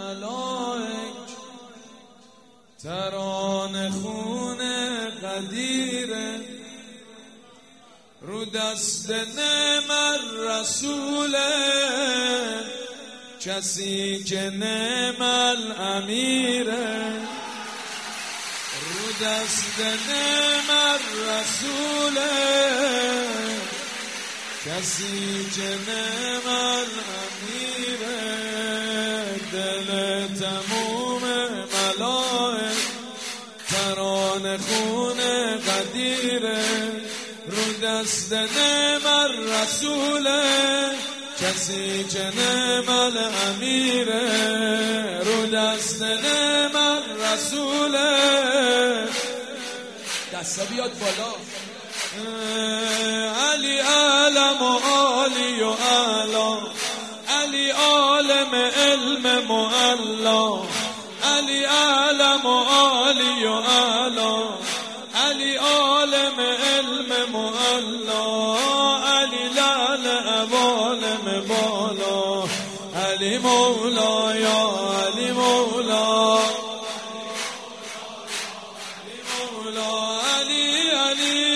ملائک ترانه خون قدیره رو دست نعم رسوله کسی که نعم الامیره رو دست نعم رسوله کسی که نعم الامیره دل تموم ملائک ترانه خون قدیره رو دست نعم رسوله کسی که نعم الامیره رو دست نعم رسوله دستا بیاد بالا علی علم و عالی و اعلا علی عالم علم معلا علی علم و عالی و اعلا علی عالم علم معلا علی لعل عوالم بالا علی مولا یا علی مولا علی مولا علی علی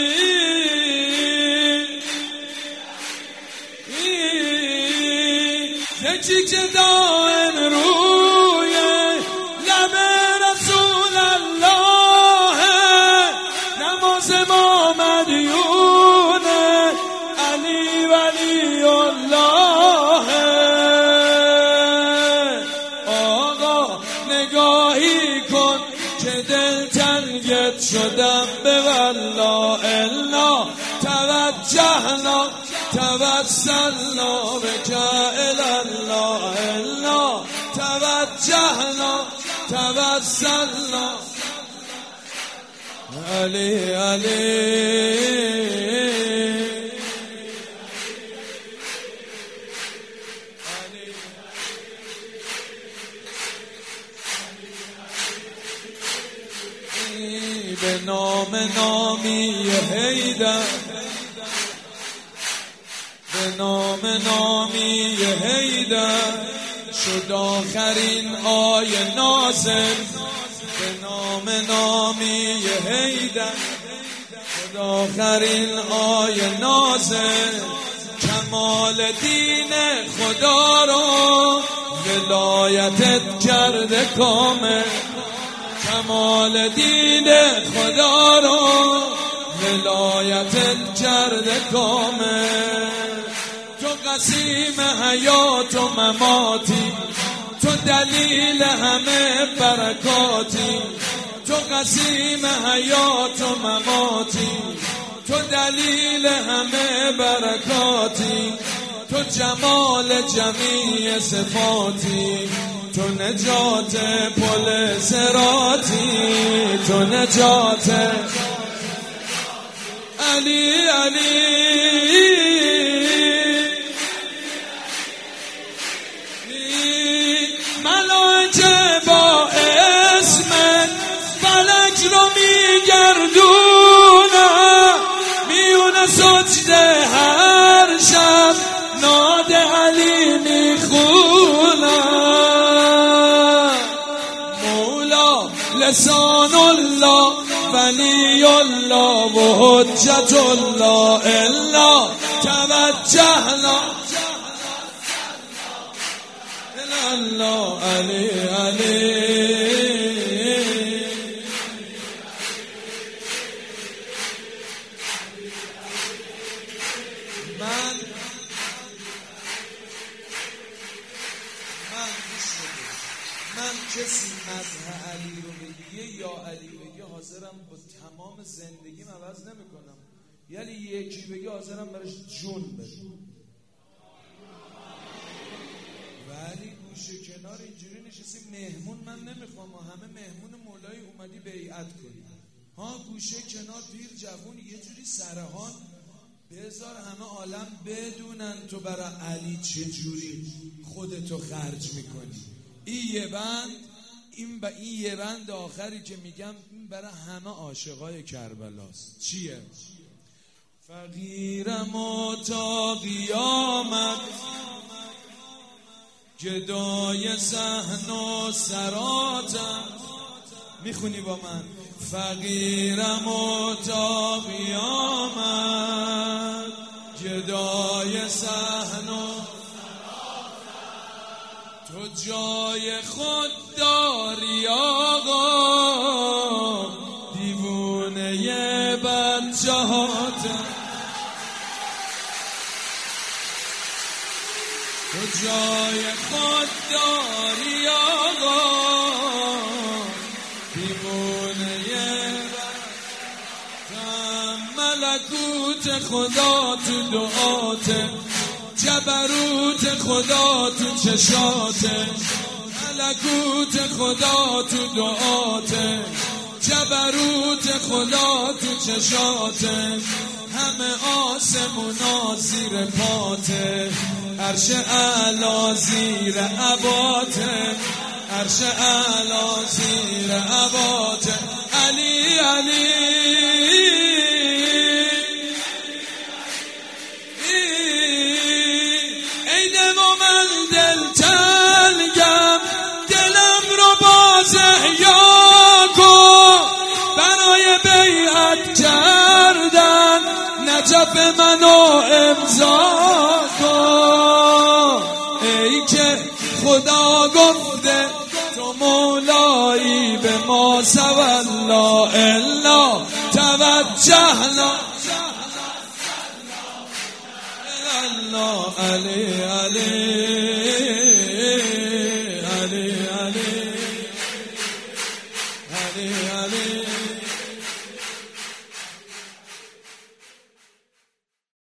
یکی که دائم روی لب رسول الله نماز ما مدیونه علی ولی الله آقا نگاهی کن که دل تنگت شدم به والله الا توجهنا توسلنا بک الله الا توجهنا توسلنا علی علی به نام نامی حیدر به نام نامی حیدر شد آخرین آیه نازل به نام نامی حیدر شد آخرین آیه نازل کمال دین خدا رو ولایتت کرده کامل کمال دین خدا رو ولایتت کرده کامل تو قسیم حیات و مماتی تو دلیل همه برکاتی تو قسیم حیات و مماتی تو دلیل همه برکاتی تو جمال جمیع صفاتی تو نجات پل صراطی تو نجات علی علی ملائکه با اسمت فلک رو میگردونه میونه سجده هر شب ناد علی میخونه مولا لسان الله ولی الله و حجت الله الا توجهنا الله علی علی من کسی مدح علی رو بگیه یا علی بگیه حاضرم با تمام زندگیم عوض نمی کنم یعنی یکی بگیه حاضرم برش جون بده ولی گوشه کنار اینجوری نشستی مهمون من نمیخوام همه مهمون مولای اومدی بیعت کنی ها گوشه کنار پیر جوون یه جوری سرهان بذار همه عالم بدونن تو برای علی چجوری خودتو خرج میکنی این یه بند آخری که میگم این برای همه عاشقای کربلاست چیه؟ فقیرم و تا قیامت گدای صحن و سراتم. میخونی با من؟ فقیرم و تا قیامت، گدای صحن و تو جای خود داری آقا، دیوونه بچه‌هاتم. تو جای خود داری آقا، دیوونه بچه‌هاتم. ملکوت خدا تو دعاته، جبروت خدا تو چشاته. ملکوت خدا تو دعاته، جبروت خدا تو چشاته. همه آسمونا زیر پاته، عرش اعلی زیر عباته، عرش اعلی زیر عباته. علی علی تلگم، دلم رو باز احیا کن، برای بیعت کردن نجف منو امضا کن. ای که خدا گفته تو مولایی به ما سوالا الا توجهنا الله علی علی